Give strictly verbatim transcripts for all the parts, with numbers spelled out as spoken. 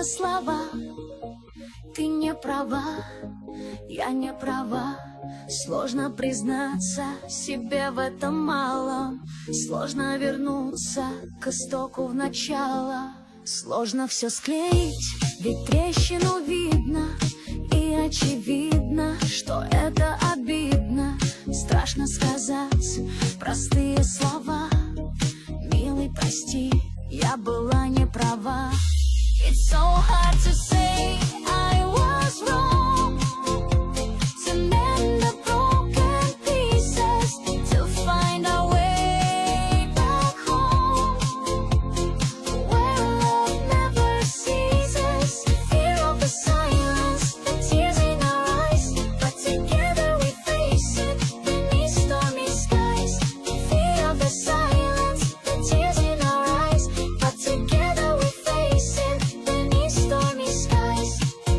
слова. Ты не права, я не права. Сложно признаться себе в этом малом. Сложно вернуться к истоку в начало. Сложно все склеить, ведь трещину видно. И очевидно, что это обидно. Страшно сказать простые слова. Милый, прости, я была не права. It's so hard to say I was wrong, to mend the broken pieces, to find our way back home, where love never ceases. Fear of the silence, the tears in our eyes, but together we face it beneath stormy skies. Fear of the silence, the tears in our eyes, but together we face it beneath stormy skies.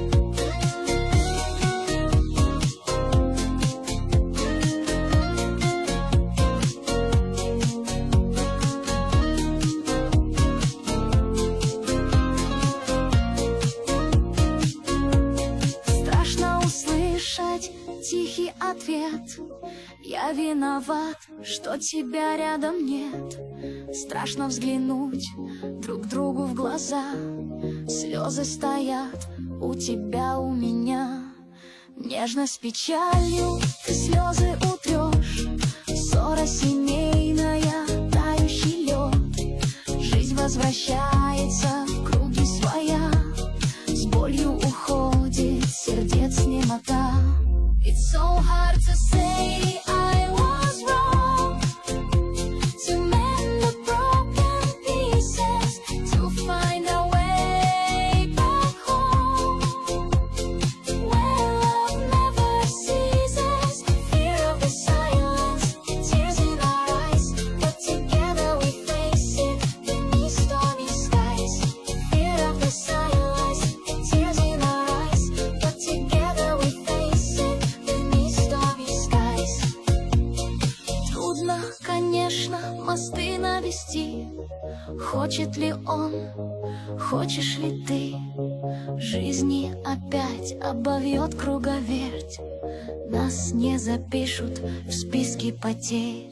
Страшно услышать тихий ответ. Я виноват, что тебя рядом нет. Страшно взглянуть друг другу в глаза. Слезы стоят у тебя, у меня. Нежно с печалью ты слезы утрешь. Ссора семейная, тающий лед. Жизнь возвращается в круги своя. С болью уходит сердец немота. It's so hard to say I was wrong, to mend the broken pieces, to find our way back home, where love never ceases. Fear of the silence, tears in our eyes, but together we face it beneath stormy skies. Fear of the silence, tears in our eyes, but together we face it beneath stormy skies. Трудно, конечно, мосты навести. Хочет ли он, хочешь ли ты? Жизни опять обовьет круговерть. Нас не запишут в списке потерь.